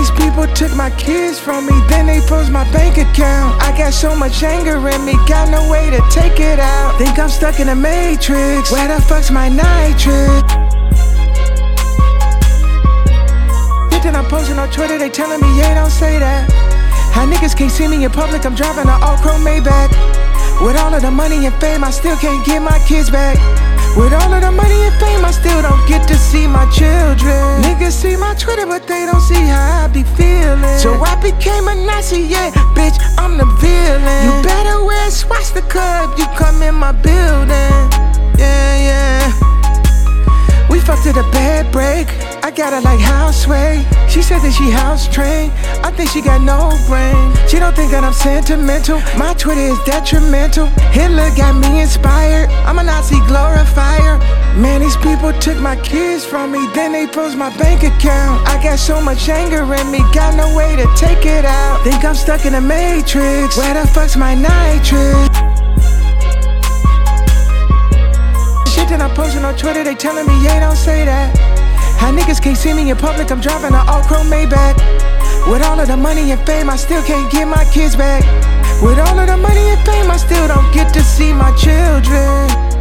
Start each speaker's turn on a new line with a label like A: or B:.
A: these people took my kids from me, then they froze my bank account. I got so much anger in me, got no way to take it out. Think I'm stuck in a matrix, where the fuck's my nitrate? Then I'm posting on Twitter, they telling me, yeah, don't say that. How niggas can't see me in public, I'm driving an all-chrome Maybach. With all of the money and fame, I still can't get my kids back. With all of the money and fame, I still don't get to see my children. Niggas see my Twitter, but they don't see how I be feeling. So I became a Nazi, yeah, bitch, I'm the villain. You better wear a swastika if you come in my building. Yeah, yeah. We fucked at a bad break, I got her like houseway. She said that she house trained, I think she got no brain. She don't think that I'm sentimental, my Twitter is detrimental. Hitler got me inspired, I'm a Nazi glorifier. Man, these people took my kids from me, then they froze my bank account. I got so much anger in me, got no way to take it out. Think I'm stuck in a matrix, where the fuck's my nitrate? Then I'm posting on Twitter, they telling me, yeah, don't say that. How niggas can't see me in public, I'm driving an all-chrome Maybach. With all of the money and fame, I still can't get my kids back. With all of the money and fame, I still don't get to see my children.